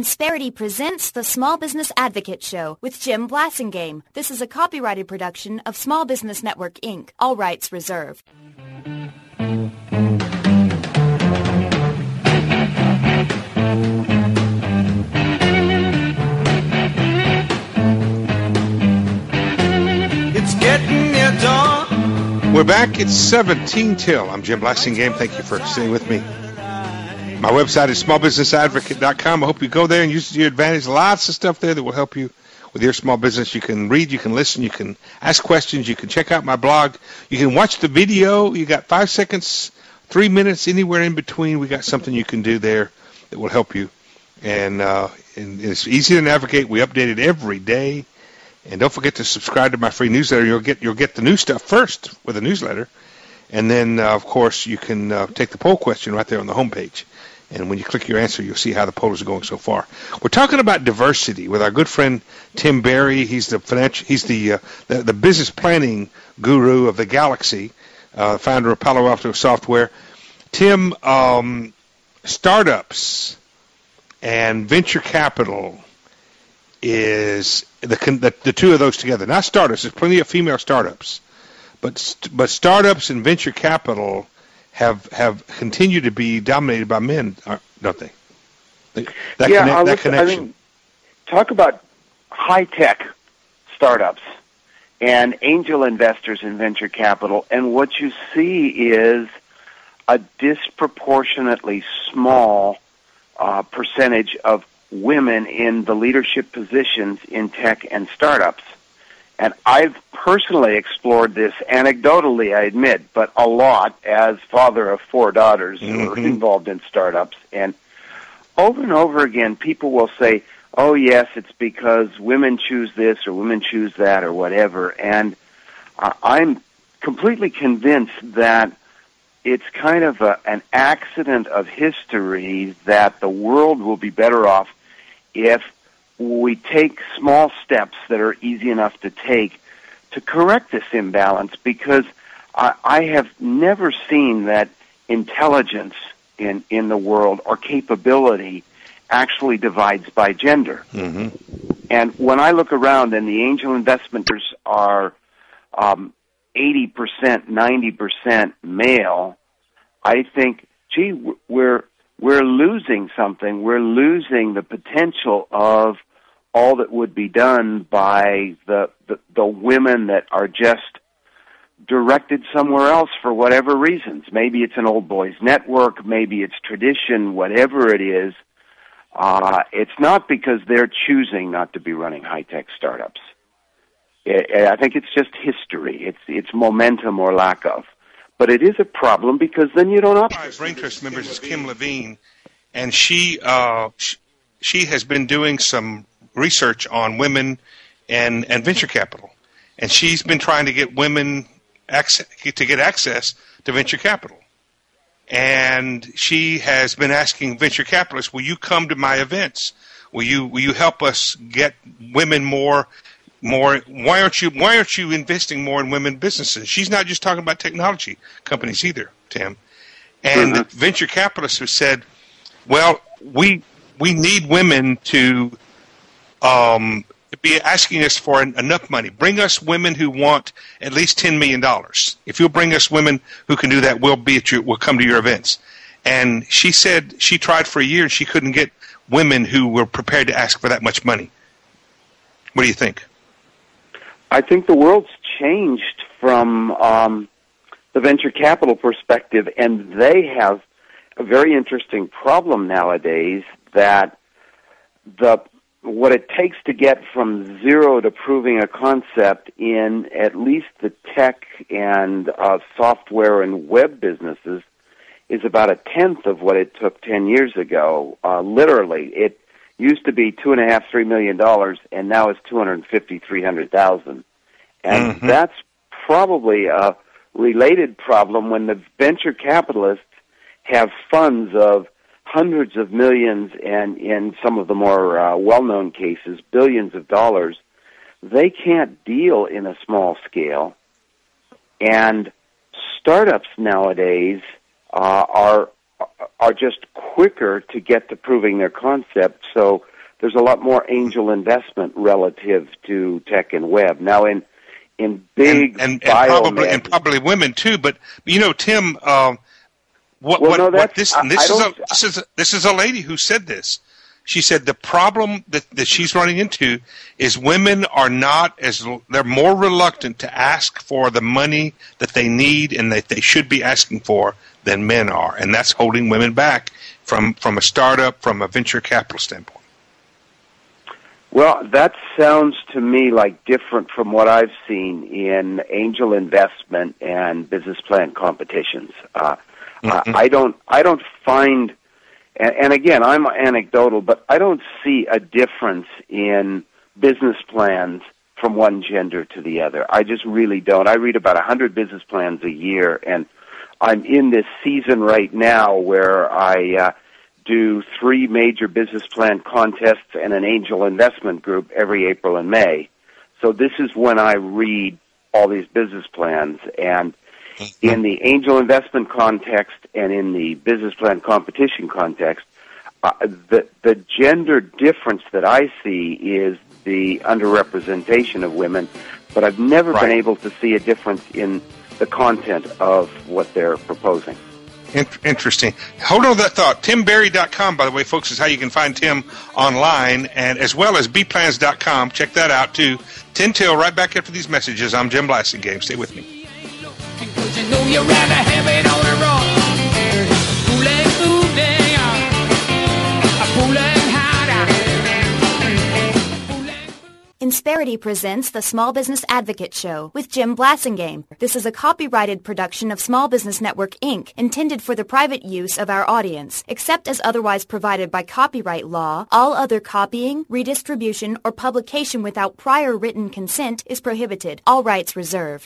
Insperity presents the Small Business Advocate Show with Jim Blasingame. This is a copyrighted production of Small Business Network, Inc., all rights reserved. It's getting you done. We're back. It's 17 till. I'm Jim Blasingame. Thank you for sitting with me. My website is smallbusinessadvocate.com. I hope you go there and use it to your advantage. Lots of stuff there that will help you with your small business. You can read, you can listen, you can ask questions, you can check out my blog. You can watch the video. You got 5 seconds, 3 minutes, anywhere in between. We got something you can do there that will help you. And it's easy to navigate. We update it every day. And don't forget to subscribe to my free newsletter. You'll get the new stuff first with the newsletter. And then, of course, you can take the poll question right there on the homepage. And when you click your answer, you'll see how the polls are going so far. We're talking about diversity with our good friend Tim Berry. He's the business planning guru of the Galaxy, founder of Palo Alto Software. Tim, startups and venture capital is the two of those together. Not startups. There's plenty of female startups, but startups and venture capital have continued to be dominated by men, don't they? That connection. I mean, talk about high-tech startups and angel investors in venture capital, and what you see is a disproportionately small percentage of women in the leadership positions in tech and startups. And I've personally explored this anecdotally, I admit, but a lot as father of 4 daughters who are involved in startups. And over again, people will say, oh, yes, it's because women choose this or women choose that or whatever. And I'm completely convinced that it's kind of an accident of history that the world will be better off if we take small steps that are easy enough to take to correct this imbalance, because I have never seen that intelligence in the world or capability actually divides by gender. And when I look around and the angel investors are 80%, 90% male, I think, gee, we're losing something. We're losing the potential of all that would be done by the women that are just directed somewhere else for whatever reasons. Maybe it's an old boys network, maybe it's tradition, whatever it is. It's not because they're choosing not to be running high-tech startups. I think it's just history. It's momentum or lack of. But it is a problem because then you don't operate. Raintrust members is Kim Levine, and she has been doing some research on women and venture capital, and she's been trying to get women access to venture capital. And she has been asking venture capitalists, "Will you come to my events? Will you help us get women more? Why aren't you investing more in women businesses?" She's not just talking about technology companies either, Tim. And the venture capitalists have said, "Well, we need women to be asking us for enough money. Bring us women who want at least $10 million. If you'll bring us women who can do that, we'll come to your events." And she said she tried for a year and she couldn't get women who were prepared to ask for that much money. What do you think? I think the world's changed from the venture capital perspective, and they have a very interesting problem nowadays that what it takes to get from zero to proving a concept in at least the tech and software and web businesses is about 1/10 of what it took 10 years ago. Literally, it used to be $2.5, $3 million, and now it's $250,000, $300,000. And that's probably a related problem when the venture capitalists have funds of hundreds of millions, and in some of the more well-known cases, billions of dollars. They can't deal in a small scale. And startups nowadays are just quicker to get to proving their concept. So there's a lot more angel investment relative to tech and web. Now, in big and probably women too. But Tim, this is a lady who said this. She said the problem that she's running into is women are they're more reluctant to ask for the money that they need and that they should be asking for than men are, and that's holding women back from a startup, from a venture capital standpoint. Well, that sounds to me like different from what I've seen in angel investment and business plan competitions. I don't find, and again, I'm anecdotal, but I don't see a difference in business plans from one gender to the other. I just really don't. I read about 100 business plans a year, and I'm in this season right now where I do 3 major business plan contests and an angel investment group every April and May. So this is when I read all these business plans. And in the angel investment context and in the business plan competition context, the gender difference that I see is the underrepresentation of women, but I've never been able to see a difference in the content of what they're proposing. Interesting. Hold on to that thought. TimBerry.com, by the way, folks, is how you can find Tim online, and as well as bplans.com. Check that out, too. 10 till, right back after these messages. I'm Jim Blasingame. Stay with me. Insperity presents the Small Business Advocate Show with Jim Blasingame. This is a copyrighted production of Small Business Network, Inc., intended for the private use of our audience. Except as otherwise provided by copyright law, all other copying, redistribution, or publication without prior written consent is prohibited. All rights reserved.